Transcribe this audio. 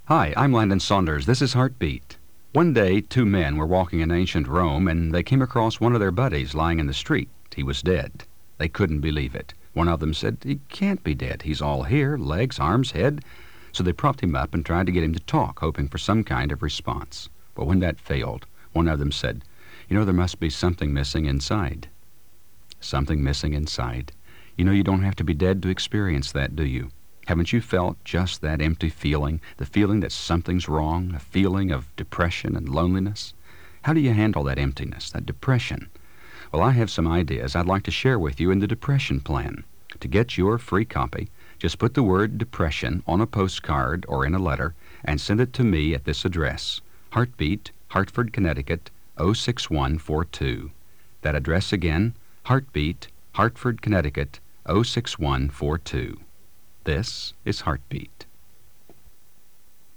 Hi, I'm Landon Saunders. This is Heartbeat. One day, two men were walking in ancient Rome, and they came across one of their buddies lying in the street. He was dead. They couldn't believe it. One of them said, "He can't be dead. He's all here, legs, arms, head." So they propped him up and tried to get him to talk, hoping for some kind of response. But when that failed, one of them said, there must be something missing inside." Something missing inside. You don't have to be dead to experience that, do you? Haven't you felt just that empty feeling, the feeling that something's wrong, a feeling of depression and loneliness? How do you handle that emptiness, that depression? Well, I have some ideas I'd like to share with you in the Depression Plan. To get your free copy, just put the word depression on a postcard or in a letter and send it to me at this address, Heartbeat, Hartford, Connecticut, 06142. That address again, Heartbeat, Hartford, Connecticut, 06142. This is Heartbeat.